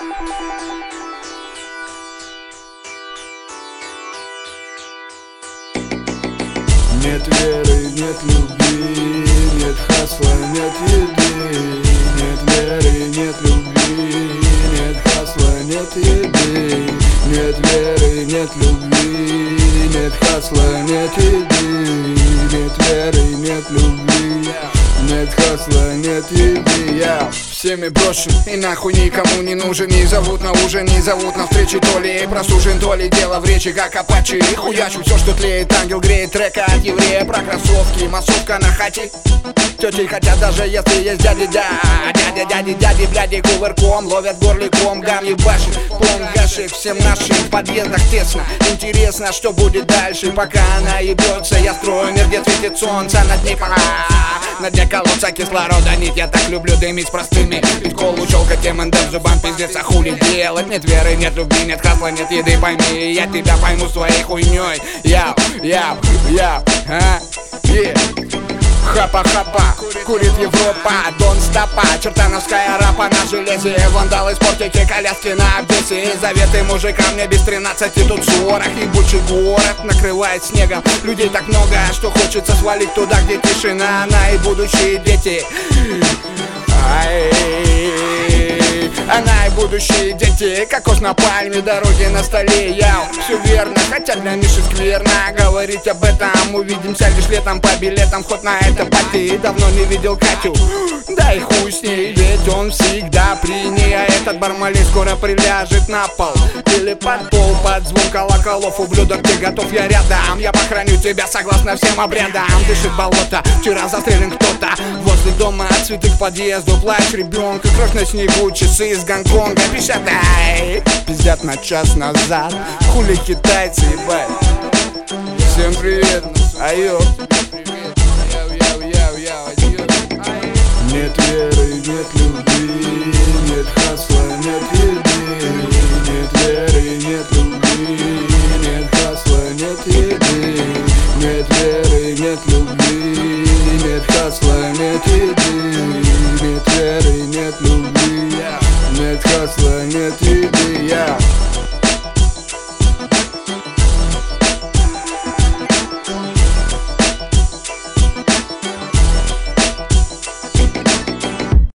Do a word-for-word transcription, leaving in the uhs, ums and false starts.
Нет веры, нет любви, нет хасла, нет еды. Нет веры, нет любви, нет хасла, нет еды. Нет веры, нет любви, нет хасла, нет еды. Нет веры, нет любви, нет хасла, нет еды. Я всеми брошен и нахуй никому не нужен. Не зовут на ужин, не зовут на встречи. То ли просужен, то ли дело в речи, как апачи. И хуячу все, что тлеет, ангел греет. Трека от еврея про кроссовки, массовка на хате. Тети хотят, даже если есть дяди, да. Дядя, дяди, дяди, бляди, кувырком ловят горликом, гам ебашит. Понгашек всем нашим в подъездах тесно. Интересно, что будет дальше, пока она ебется. Я строю мир, где светит солнце на дне пора. На дне колодца кислорода нить. Я так люблю дымить с простыми. Пить колу, щелкать эм энд эм зубам, пиздец, а хули делать? Нет веры, нет любви, нет хасла, нет еды. Пойми, я тебя пойму своей хуйней. Яу, яу, яу, а, е. Хапа-хапа, курит Европа, дон стопа, чертановская рапа на железе. Вандалы, спортики, коляски на обвесе. Заветы мужикам мне без тринадцати, тут шорох. Ебучий город накрывает снегом. Людей так много, что хочется свалить туда, где тишина. Она и будущие дети. Ай, она и будущие дети. Кокос на пальме, дороги на столе. Я все верно, хотя для Миши скверно говорить об этом. Увидимся лишь летом по билетам. Хоть на это пати, давно не видел Катю. Да и хуй с ней, ведь он всегда при ней. А этот бармалей скоро приляжет на пол или под пол, под звон колоколов. Ублюдок, ты готов, я рядом. Я похороню тебя согласно всем обрядам. Дышит болото, вчера застрелен кто-то возле дома, цветы к подъезду, плач ребенка, кровь на снегу, часы из Гонконга. Пищат, ай, пиздят на час назад. Хули китайцы, ебать. Всем привет, айо. Нет веры, нет любви, нет хасла, нет еды. Нет веры, нет любви, нет хасла, нет еды. Нет веры, нет любви, нет хасла, нет еды. Нет веры, нет любви, нет хасла, нет еды.